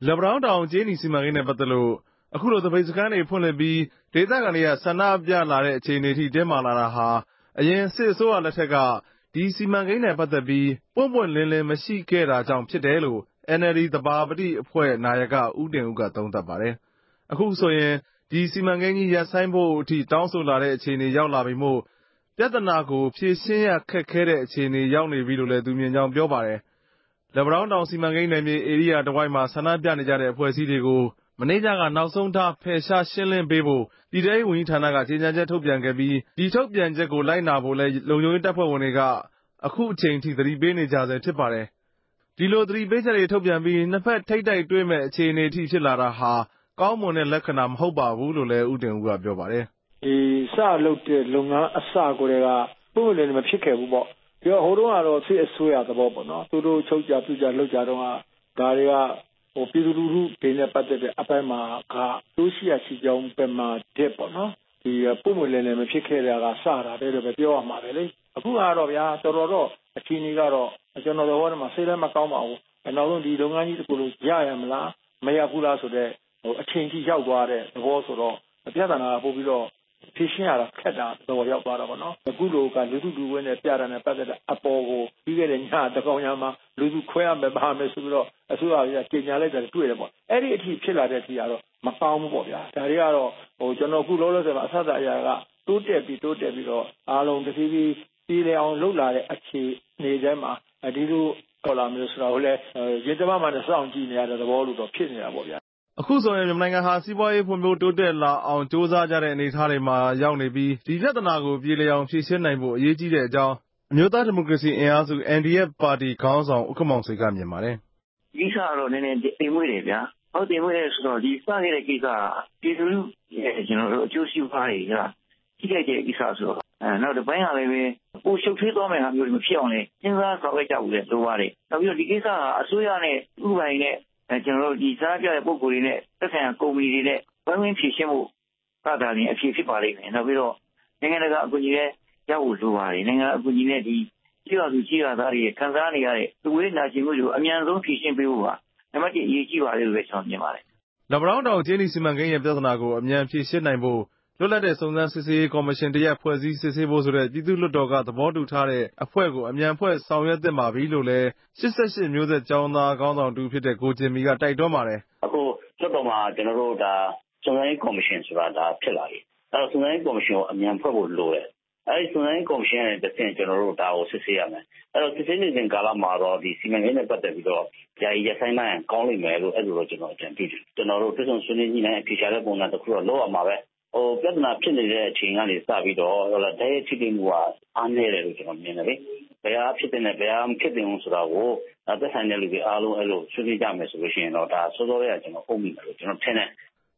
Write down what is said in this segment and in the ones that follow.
လက်ပံတောင်းတောင်ကြေးနီစီမံကိန်းနဲ့ပတ်သက်လို့အခုလိုသပိတ်စခန်းတွေဖွင့်လှစ်ပြီးဒေသခံတွေကဆန္ဒပြလာတဲ့အခြေအနေထိတင်းမာလာတာဟာအရင်စစ်အစိုးရလက်ထက်ကဒီစီမံကိန်းနဲ့ပတ်သက်ပြီးပွင့်ပွင့်လင်းလင်းမရှိခဲ့တာကြောင့်ဖြစ်တယ်လို့ NLD သဘာပတိအဖွဲ့နာယကဦးတင်ဦးကသုံးသပ်ပါတယ်။အခုဆိုရင်ဒီစီမံကိန်းကြီးရပ်ဆိုင်းဖို့အထိတောင်းဆိုလာတဲ့အခြေအနေရောက်လာပြီမို့ပြဿနာကိုဖြေရှင်းရခက်ခဲတဲ့အခြေအနေရောက်နေပြီလို့လည်းသူမြင်ကြောင်းပြောပါတယ်။လက်ပံတောင်းစီမံကိန်းနယ်မြေဧရိယာတစ်ဝိုက်မှာဆန္ဒပြနေကြတဲ့အဖွဲ့အစည်းတွေကိုမနေ့ကနောက်ဆုံးထားဖယ်ရှားရှင်းလင်းပေးဖို့ပြည်ထဲရေးဝန်ကြီးဌာနကကြေညာချက်ထုတ်ပြန်ခဲ့ပြီးဒီထုတ်ပြန်ချက်ကိုလိုက်နာဖို့လည်းလုံခြုံရေးတပ်ဖွဲ့ဝင်တွေကအခုအချိန်ထိသတိပေးနေကြဆဲဖြစ်ပါတယ်။ဒီလိုသတိပေးချက်တွေထုတ်ပြန်ပြီးနှစ်ဖက်ထိပ်တိုက်တွေ့မဲ့အခြေအနေထိဖြစ်လာတာဟာကောင်းမွန်တဲ့လက္ခဏာမဟုတ်ပါဘူးလို့လည်းဦးတင်ဦးကပြောပါတယ်။ဒီစလုပ်တဲ့လုပ်ငန်းအစကိုယ်ကပုံလည်းမဖြစ်ခဲ့ဘူးပေါ့။ပြီးတော့ဟိုတုန်းကတော့စစ်အစိုးရသဘောပေါ့နော်။သူတို့ချုပ်ကြပြုကြလုပ်ကြတော့ဒါတွေကပြည်သူလူထုတွေနဲ့ပတ်သက်တဲ့အပိုင်းမှာကတိုးရှိရရှိကြောင်းပဲမှာတဲ့ပေါ့နော်ဒီပုံလည်းမဖြစ်ခဲ့တာကစတာတဲ့လို့ပဲပြောရမှာပဲလေအခုကတော့ဗျာတော်တော့အချင်းကြီးကတော့ကျွန်တော်တို့ဘောမှာစိတ်လည်းမကောင်းပါဘူးနောက်ဆုံးဒီလုပ်ငန်းကြီးတစ်ခုလုံးရရမလားမရဘူးလားဆိုတော့အချင်းကြီးရောက်သွားတဲ့သဘောဆိုတော့ပြဿနာပို့ပြီးတော့ဖြေရှင်းရတာခက်တာတော့ရောက်သွားတာပေါ့နော်အခုလိုကလူထုလူဝဲနဲ့ပြတာနဲ့ပတ်သက်တဲ့အပေါ်ကိုပြီးခဲ့တဲ့ညတကောင်ညမှာလူစုခွဲရမယ်ပါမယ်ဆိုပြီးတော့အစိုးရကကြေညာလိုက်တယ်တွေ့တယ်ပေါ့အဲ့ဒီအထိဖြစ်လာတဲ့အထိကတော့မကောင်းဘူးပေါ့ဗျာဒါတွေကတော့ကျွန်တော်အခုလောလောဆယ်မှာအဆအရာကတိုးတက်ပြီးတော့အားလုံးတစ်ပြေးပြေးလည်အောင်လှုပ်လာတဲ့အခြေအနေထဲမှာဒီလိုတော်လာမျိုးဆိုတော့လည်းရေတမမှနဲ့စောင့်ကြည့်နေရတဲ့သဘောလိုတော့ဖြစ်နေတာပေါ့ဗျာအခုဆိုရင်မြန်မာနိုင်ငံဟာစီးပွားရေးဖွံ့ဖြိုးတိုးတက်လာအောင်စ조사ကြတဲ့အနေအထားတွေမှာရောက်နေပြီးဒီပြဿနာကိုပြေလည်အောင်ဖြေရှင်းနိုင်ဖို့အရေးကြီးတဲ့အကြောင်းအမျိုးသားဒီမိုကရေစီအင်အားစု NDF ပါတီခေါင်းဆောင်ဦးခင်မောင်ဆွေကမြင်ပါတယ်။ဒီကတော့နည်းနည်းတင်မွေးတယ်ဗျာ။ဟုတ်တင်မွေးတယ်ဆိုတော့ဒီစခဲ့တဲ့ကိစ္စပြည်သူလူကျွန်တော်တို့အကျိုးစီးပွားတွေကကြီးလိုက်တဲ့ကိစ္စဆိုတော့နောက်တစ်ပိုင်းကလည်းပဲပိုရှုပ်ထွေးသွားမယ်ဟာမျိုးမဖြစ်အောင်လေစဉ်းစားဆောင်ရွက်ကြဖို့လည်းလိုပါတယ်။နောက်ပြီးတော့ဒီကိစ္စကအစိုးရနဲ့ဥပဒေနဲ့ကျွန်တော်တို့ဒီစားပြတဲ့ပုံကိုယ်တွေနဲ့သက်ဆိုင်ရာကုမ္ပဏီတွေနဲ့ဝိုင်းဝန်းဖြည့်ရှင်းဖို့ကတာရင်အဖြစ်ဖြစ်ပါလိမ့်မယ်။နောက်ပြီးတော့နိုင်ငံတကာအကူအညီနဲ့ရောက်ဖို့လိုပါတယ်။နိုင်ငံအကူအညီနဲ့ဒီကြီးရသားတွေခံစားနေရတဲ့သူဝေးနာကျင်မှုတွေကိုအများဆုံးဖြည့်ရှင်းပေးဖို့ပါ။နံပါတ်1အရေးကြီးပါတယ်လို့ပဲကျွန်တော်မြင်ပါတယ်။လက်ပံတောင်ကြေးနီစီမံကိန်းရဲ့ပြဿနာကိုအမြန်ဖြေရှင်းနိုင်ဖို့လွတ်လပ်တဲ့စုံစမ်းစစ်ဆေးရေးကော်မရှင်တရက်ဖွဲ့စည်းစစ်ဆေးဖို့ဆိုတဲ့ပြည်သူ့လွှတ်တော်ကသဘောတူထားတဲ့အဖွဲ့ကိုအမြန်ဖွဲ့ဆောင်ရွက်သင့်ပါပြီလို့လည်း88မျိုးဆက်ကျောင်းသားခေါင်းဆောင်တူဖြစ်တဲ့ကိုကျင်မီကတိုက်တွန်းပါတယ်အခုလွှတ်တော်မှာကျွန်တော်တို့ဒါစုံစမ်းရေးကော်မရှင်ဆိုတာဒါဖြစ်လာပြီအဲ့တော့စုံစမ်းရေးကော်မရှင်ကိုအမြန်ဖွဲ့ဖို့လိုတယ်အဲ့ဒီစုံစမ်းရေးကော်မရှင်ရဲ့တစ်ဆင့်ကျွန်တော်တို့ဒါကိုစစ်ဆေးရမယ်အဲ့တော့စစ်ဆေးနေစဉ်ကာလမှာတော့ဒီစီမံကိန်းနဲ့ပတ်သက်ပြီးတော့ယာယီရပ်ဆိုင်းနိုင်ကောင်းလိမ့်မယ်လို့အဲ့လိုတော့ကျွန်တော်အကြံပြုတယ်ကျွန်တော်တို့ပြည်စုံဆွေးနွေးညှိနှိုင်းအဖြေရှာတဲ့ပုံစံတစ်ခုတော့လုပ်ရမှာပဲပြဿနာဖြစ်နေတဲ့အချိန်ကနေစပြီးတော့ဓာတ်ရိုက်ထိတွေ့မှုကအားနည်းတယ်လို့ကျွန်တော်မြင်တယ်လေဘယ်ဟာဖြစ်တဲ့နဲ့ဘယ်ဟာမဖြစ်တဲ့ဘူးဆိုတာကိုသက်ဆိုင်တဲ့လူတွေအားလုံးအဲ့လိုဆွေးနွေးကြမယ်ဆိုလို့ရှိရင်တော့ဒါစောစောလေးကကျွန်တော်အုံမိတယ်လို့ကျွန်တော်ထင်တယ်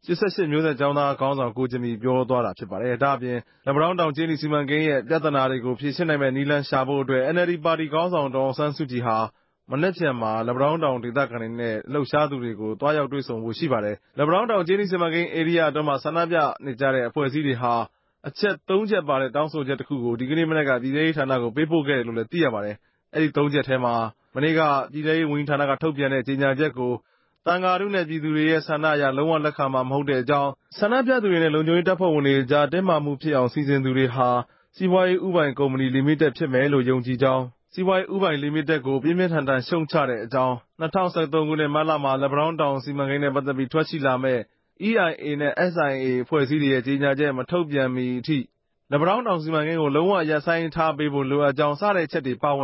88မျိုးဆက်ကျောင်းသားခေါင်းဆောင်ကိုကျင်မီပြောသွားတာဖြစ်ပါတယ်။ဒါ့အပြင်လက်ပံတောင်ကြေးနီစီမံကိန်းရဲ့ပြဿနာတွေကိုဖြေရှင်းနိုင်မဲ့နည်းလမ်းရှာဖို့အတွက် NLD ပါတီခေါင်းဆောင်ဒေါ်အောင်ဆန်းစုကြည်ဟာမနက်ဖြန်မှာလက်ပံတောင်ဒေသခံတွေနဲ့လှုပ်ရှားသူတွေကိုတွားရောက်တွေ့ဆုံဖို့ရှိပါတယ်။လက်ပံတောင်ကြေးနီစီမံကိန်းဧရိယာအတွင်းမှာဆန္ဒပြနေကြတဲ့အဖွဲ့အစည်းတွေဟာအချက်3ချက်ပါတဲ့တောင်းဆိုချက်တစ်ခုကိုဒီကနေ့မနက်ကပြည်ထောင်ရေးဌာနကိုပေးပို့ခဲ့တယ်လို့လည်းသိရပါတယ်။အဲဒီ3ချက်ထဲမှာမနေ့ကပြည်ထောင်ရေးဝန်ကြီးဌာနကထုတ်ပြန်တဲ့ကြေညာချက်ကိုသံဃာထုနဲ့ပြည်သူတွေရဲ့ဆန္ဒအရလုံးဝလက်ခံမှာမဟုတ်တဲ့အကြောင်းဆန္ဒပြသူတွေနဲ့လုံခြုံရေးတပ်ဖွဲ့ဝင်တွေကြားတင်းမာမှုဖြစ်အောင်စီစဉ်သူတွေဟာစီးပွားရေးဥပိုင်ကုမ္ပဏီလီမိတက်ဖြစ်မယ်လို့ယုံကြည်ကြောင်းစီးပွားရေးဥပိုင်လီမိတက်ကိုပြင်းပြင်းထန်ထန်ရှုံချတဲ့အကြောင်း2013ခုနှစ်မတ်လမှာလက်ပံတောင်စီမံကိန်းနဲ့ပတ်သက်ပြီးထွက်ရှိလာမဲ့ EIA နဲ့ SIA အဖွဲ့အစည်းတွေရဲ့ကြေညာချက်မထုတ်ပြန်မီအထိလက်ပံတောင်စီမံကိန်းကိုလုံးဝရပ်ဆိုင်းထားပေးဖို့လိုအပ်ကြောင်းစတဲ့အချက်တွေပါဝ